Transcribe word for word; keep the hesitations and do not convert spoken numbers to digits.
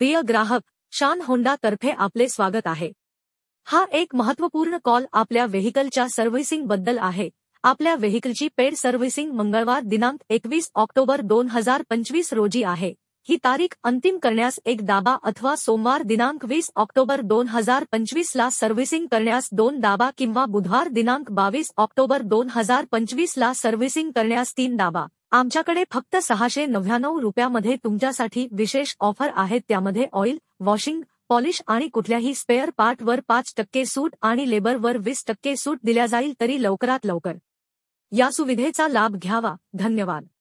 प्रिय ग्राहक, शान होंडा तर्फे आपले स्वागत आहे। हा एक महत्त्वपूर्ण कॉल आपल्या व्हेइकलच्या सर्व्हिसिंग बद्दल आहे। आपल्या व्हेइकलची पेड सर्व्हिसिंग मंगळवार दिनांक एकवीस ऑक्टोबर दोन हजार पंचवीस रोजी आहे। ही तारीख अंतिम करण्यास एक दाबा अथवा सोमवार दिनांक वीस ऑक्टोबर दोन हजार पंचवीस ला सर्व्हिसिंग करण्यास दोन दाबा किंवा बुधवार दिनांक बावीस ऑक्टोबर दोन हजार पंचवीस ला सर्व्हिसिंग करण्यास तीन दाबा। आमच्याकडे फक्त सहाशे नव्याण्णव रुपयामध्ये तुमच्यासाठी विशेष ऑफर आहेत। त्यामध्ये ऑइल, वॉशिंग, पॉलिश आणि कुठल्याही स्पेअर पार्टवर पाच टक्के सूट आणि लेबरवर वीस टक्के सूट दिल्या जाईल। तरी लवकरात लवकर या सुविधेचा लाभ घ्यावा। धन्यवाद।